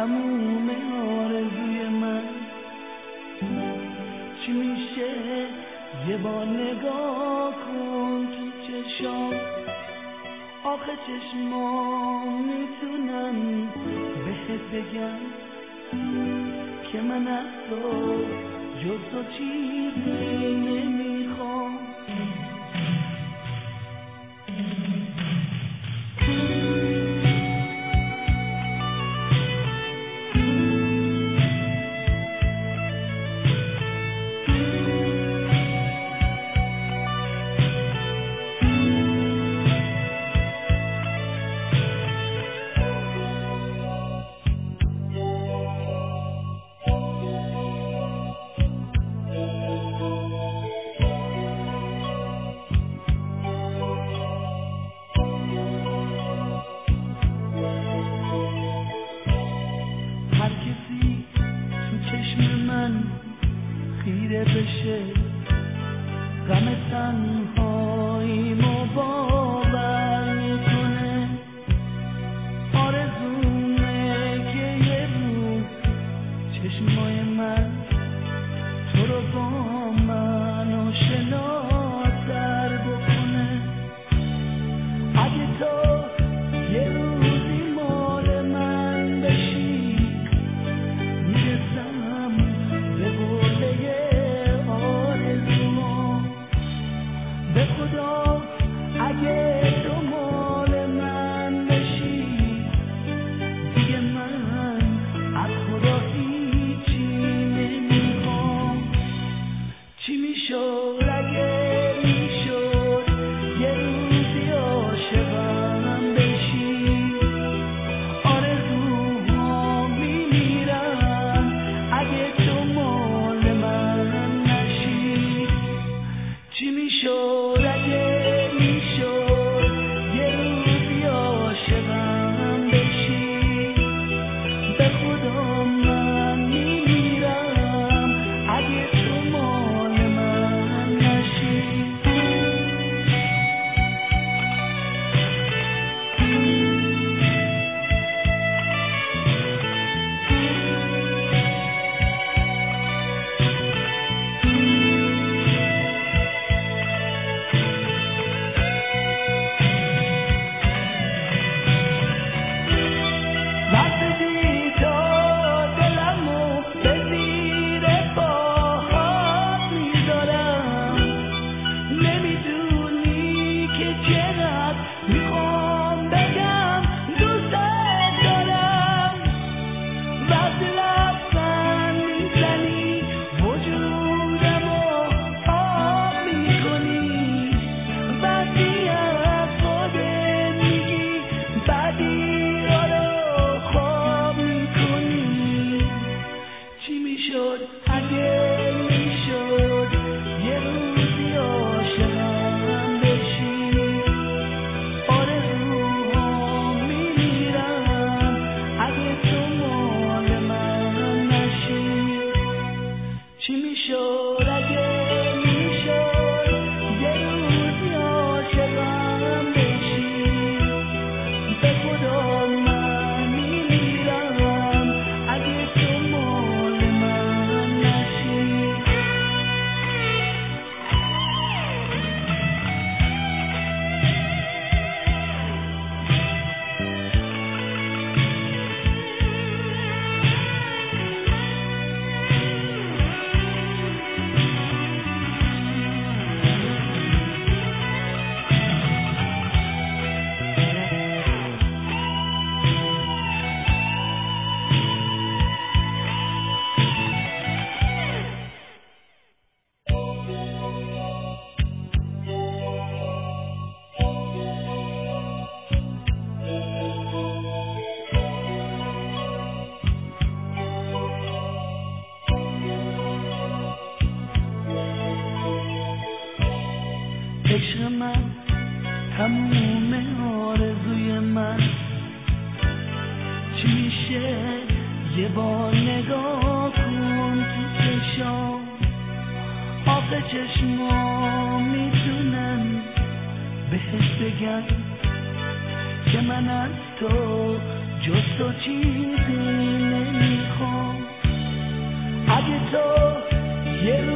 تموم آرزوی من. چی میشه یه بار نگاه کن تو چشام، آخه چشمام میتونن بهت بگم که من از تو جز تو چیزی نمیخوام. خیره بشه غم تنهاییمو باور میکنه، آرزومه که یه روز چشمای من تو رو با من آشناتر بکنه. اگه تو یه روزی مال من بشی، میرسم به قله آرزوها. به خدا اگه تو مال من بشی، دیگه من از خدا هیچی نمیخوام. چی میشد اگه میشد یه روزی عاشقم بشی، آرزوها میمیرن اگه تو مال من نشی. چی میشد اگه میشد یه روزی عاشقم بشی، به خدا من میمیرم اگه تو مال من نشی. وقتی تو دلمو به زیر پاهات میذارم، نمیدونی که چقدر میخوام بگم دوست دارم. وقتی لبخند میزنی وجودمو آب میکنی، وقتی از خودت میگی بدی‌ها رو خواب میکنی. چی میشد اگه میشد یه روزی عاشقم بشی، آرزوها میمیرن اگه تو مال من نشی. چی میشد اگه میشد یه روزی عاشقم بشی، به خدا من میمیرم اگه تو مال من نشی. عشق من تموم آرزوی من. چی میشه یه بار نگاه کن تو چشام، آخه چشمام میتونن بهت بگم که من از تو جز تو چیزی نمیخوام. اگه تو یه